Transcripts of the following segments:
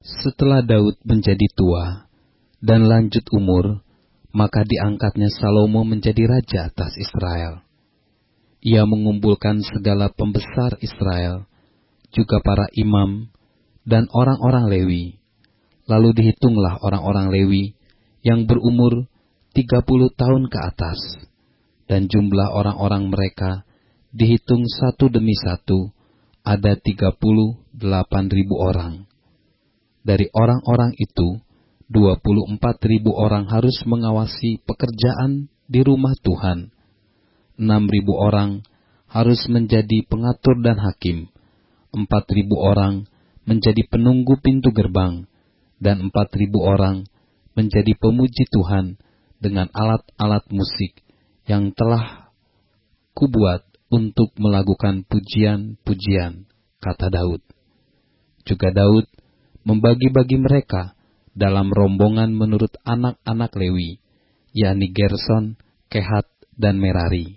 Setelah Daud menjadi tua dan lanjut umur, maka diangkatnya Salomo menjadi raja atas Israel. Ia mengumpulkan segala pembesar Israel, juga para imam dan orang-orang Lewi. Lalu dihitunglah orang-orang Lewi yang berumur 30 tahun ke atas, dan jumlah orang-orang mereka dihitung satu demi satu, ada 38.000 orang. Dari orang-orang itu, 24.000 orang harus mengawasi pekerjaan di rumah Tuhan. 6.000 orang harus menjadi pengatur dan hakim. 4.000 orang menjadi penunggu pintu gerbang, dan 4.000 orang menjadi pemuji Tuhan dengan alat-alat musik yang telah kubuat untuk melakukan pujian-pujian, kata Daud. Juga Daud membagi-bagi mereka dalam rombongan menurut anak-anak Lewi, yakni Gerson, Kehat, dan Merari.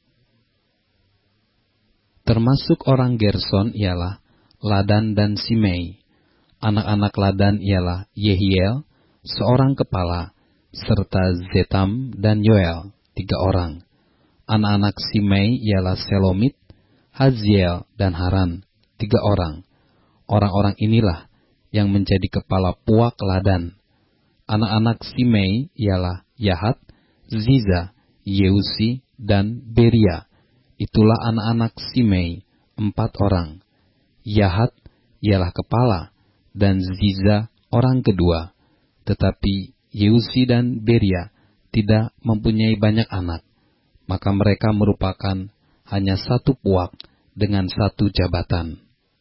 Termasuk orang Gerson ialah Ladan dan Simei. Anak-anak Ladan ialah Yehiel, seorang kepala, serta Zetam dan Yoel, 3 orang. Anak-anak Simei ialah Selomit, Haziel, dan Haran, 3 orang. Orang-orang inilah yang menjadi kepala puak Ladan. Anak-anak Simei ialah Yahat, Ziza, Yeusi, dan Beria. Itulah anak-anak Simei, 4 orang. Yahat ialah kepala, dan Ziza orang kedua. Tetapi Yeusi dan Beria tidak mempunyai banyak anak, maka mereka merupakan hanya satu puak dengan satu jabatan.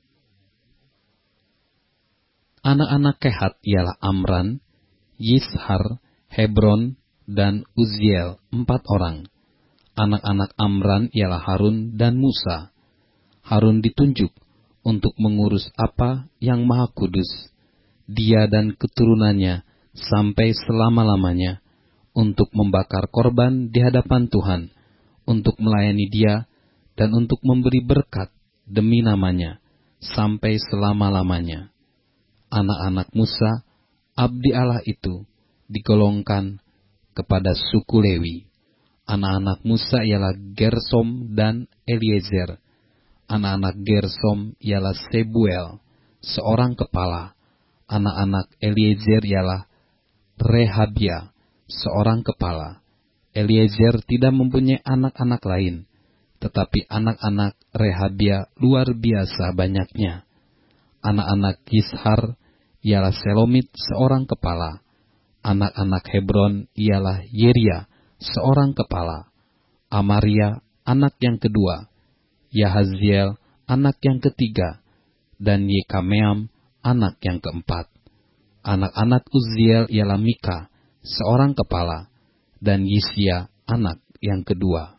Anak-anak Kehat ialah Amran, Yishar, Hebron, dan Uziel, 4 orang. Anak-anak Amran ialah Harun dan Musa. Harun ditunjuk untuk mengurus apa yang maha kudus, dia dan keturunannya sampai selama-lamanya, untuk membakar korban di hadapan Tuhan, untuk melayani dia, dan untuk memberi berkat demi namanya, sampai selama-lamanya. Anak-anak Musa, abdi Allah itu, digolongkan kepada suku Lewi. Anak-anak Musa ialah Gersom dan Eliezer. Anak-anak Gersom ialah Sebuel, seorang kepala. Anak-anak Eliezer ialah Rehabia, seorang kepala. Eliezer tidak mempunyai anak-anak lain, tetapi anak-anak Rehabia luar biasa banyaknya. Anak-anak Yishar ialah Selomit, seorang kepala. Anak-anak Hebron ialah Yeria, seorang kepala. Amaria, anak yang kedua. Yahaziel, anak yang ketiga. Dan Yekameam, anak yang keempat. Anak-anak Uziel ialah Mika, seorang kepala. Dan Yisia, anak yang kedua.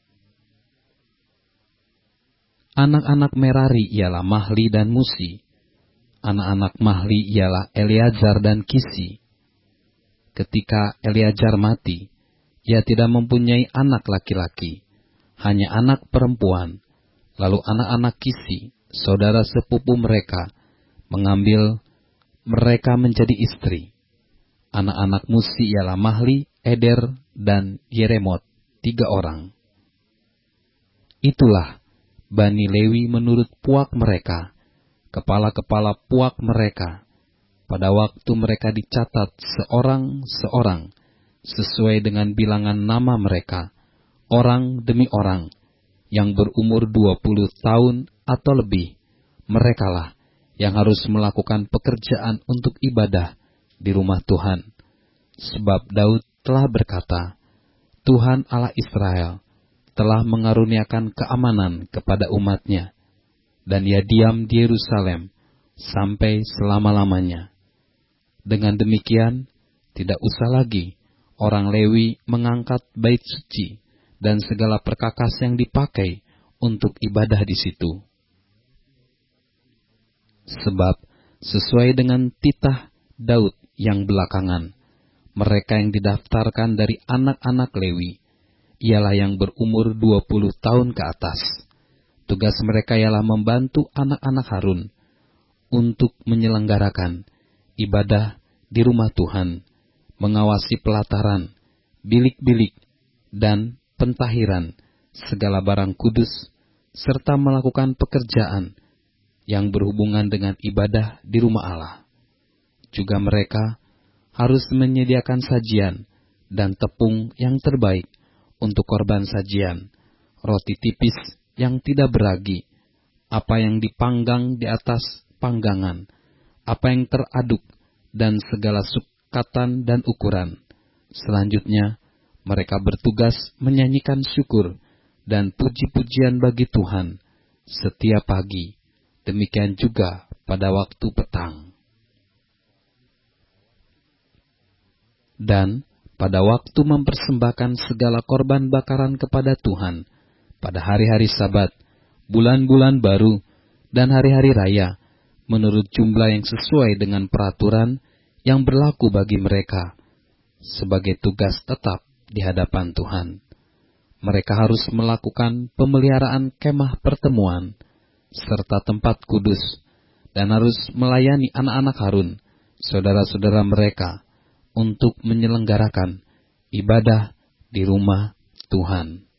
Anak-anak Merari ialah Mahli dan Musi. Anak-anak Mahli ialah Eleazar dan Kisi. Ketika Eleazar mati, ia tidak mempunyai anak laki-laki, hanya anak perempuan. Lalu anak-anak Kisi, saudara sepupu mereka, mengambil mereka menjadi istri. Anak-anak Musi ialah Mahli, Eder, dan Yeremot, 3 orang. Itulah Bani Lewi menurut puak mereka, kepala-kepala puak mereka, pada waktu mereka dicatat seorang-seorang, sesuai dengan bilangan nama mereka, orang demi orang, yang berumur 20 tahun atau lebih. Merekalah yang harus melakukan pekerjaan untuk ibadah di rumah Tuhan. Sebab Daud telah berkata, Tuhan Allah Israel telah mengaruniakan keamanan kepada umatnya, dan ia diam di Yerusalem sampai selama-lamanya. Dengan demikian, tidak usah lagi orang Lewi mengangkat bait suci dan segala perkakas yang dipakai untuk ibadah di situ. Sebab sesuai dengan titah Daud yang belakangan, mereka yang didaftarkan dari anak-anak Lewi ialah yang berumur 20 tahun ke atas. Tugas mereka ialah membantu anak-anak Harun untuk menyelenggarakan ibadah di rumah Tuhan, mengawasi pelataran, bilik-bilik, dan pentahiran segala barang kudus, serta melakukan pekerjaan yang berhubungan dengan ibadah di rumah Allah. Juga mereka harus menyediakan sajian dan tepung yang terbaik untuk korban sajian, roti tipis yang tidak beragi, apa yang dipanggang di atas panggangan, apa yang teraduk, dan segala sukatan dan ukuran. Selanjutnya, mereka bertugas menyanyikan syukur dan puji-pujian bagi Tuhan setiap pagi, demikian juga pada waktu petang. Dan pada waktu mempersembahkan segala korban bakaran kepada Tuhan, pada hari-hari Sabat, bulan-bulan baru, dan hari-hari raya, menurut jumlah yang sesuai dengan peraturan yang berlaku bagi mereka, sebagai tugas tetap di hadapan Tuhan. Mereka harus melakukan pemeliharaan kemah pertemuan, serta tempat kudus, dan harus melayani anak-anak Harun, saudara-saudara mereka, untuk menyelenggarakan ibadah di rumah Tuhan.